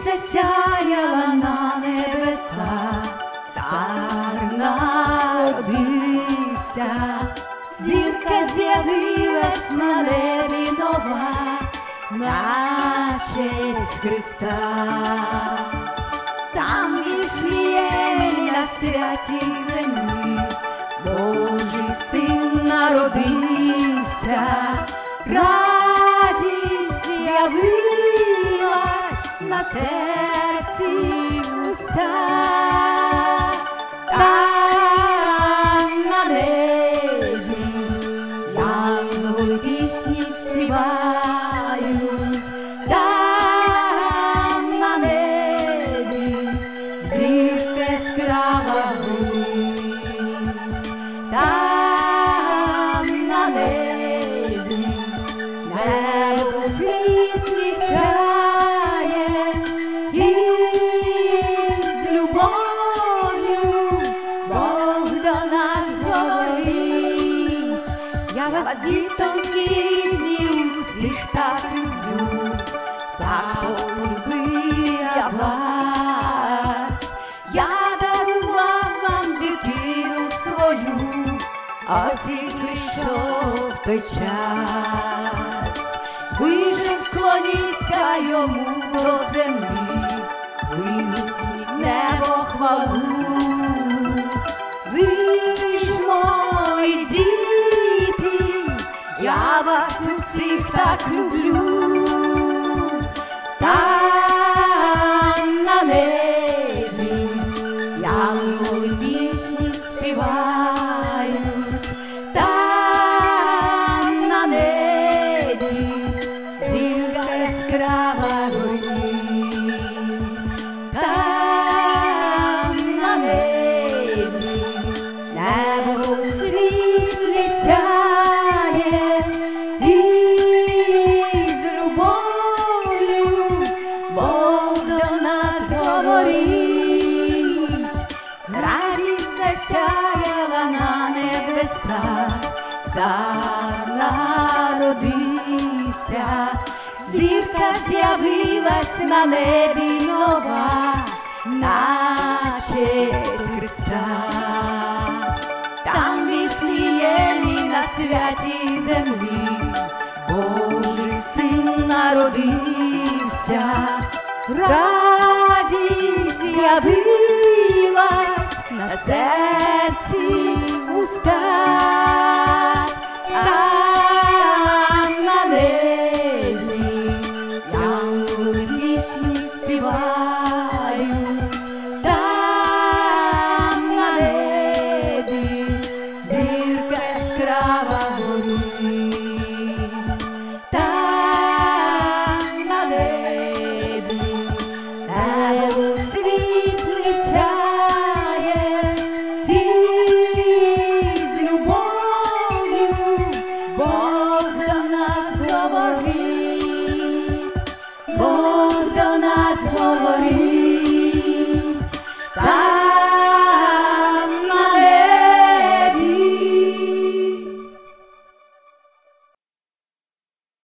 Радість засяяла на небеса, цар народився, зірка з'явилась на небі нова, на честь Христа. Там в Віфлеємі на святій землі Божий син народився, радість з'явилась на серці уста. Там на небі янголи пісні співають, там на небі зірка яскрава горить, там на небі небо світлі сяє, і з любов'ю Бог до нас говорить. Я вас, дітоньки рідні, усіх так люблю, так полюбив я вас. Я дарував вам дитину свою, ось і прийшов той час. Ви же вклоніться йому до землі, вигукніть небо хвалу. Ви ж мої діти, я вас усіх так люблю. Там на небі янголи пісні співають, там на небі зірка яскрава горить, там на небі небо у світлі сяє, і з любов'ю Бог до нас говорить. Радість засяяла на небеса, цар народився, зірка з'явилась на небі нова, на честь Христа. Там в Віфлеємі на святій землі Божий син народився, радість з'явилась на серці уста. Там на небі янголи пісні співають, там на небі зірка яскрава горить, там на небі небо світлі сяє, і з любов'ю Бог до нас говорить, Бог до нас говорить.